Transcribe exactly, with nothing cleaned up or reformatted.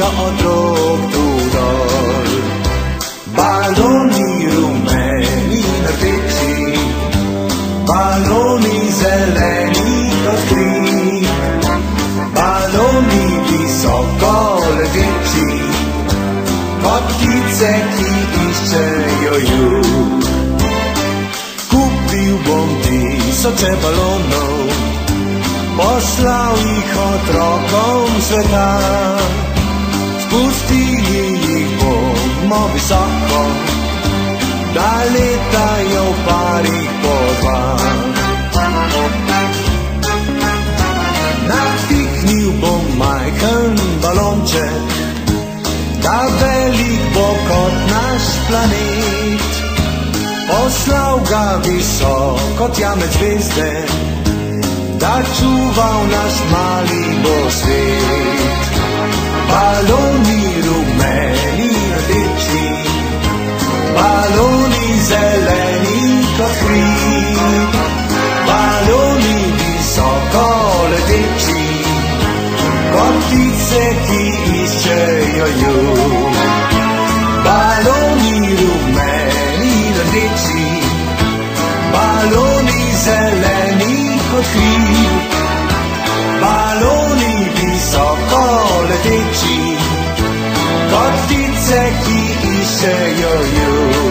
sogno otrok tu dol. Baloni rumeni rdeči, baloni zeleni kot kri, baloni visoko leteči, kot ptice, ki iščejo jug. Kupil bom tisoče balonov, poslal jih otrokom sveta, spustili jih bomo visoko, da letajo v parih po dva. Napihnil bom majhen balonček, da velik bo kot naš planet, poslal ga visoko tja med zvezde, da čuval naš mali bo svet. Baloni rumeni rdeči, baloni zeleni kot kri, baloni visoko leteči, kot ptice, ki iščejo jug. Baloni rumeni rdeči, baloni zeleni kot kri, baloni visoko leteči, kot ptice, ki iščejo jug.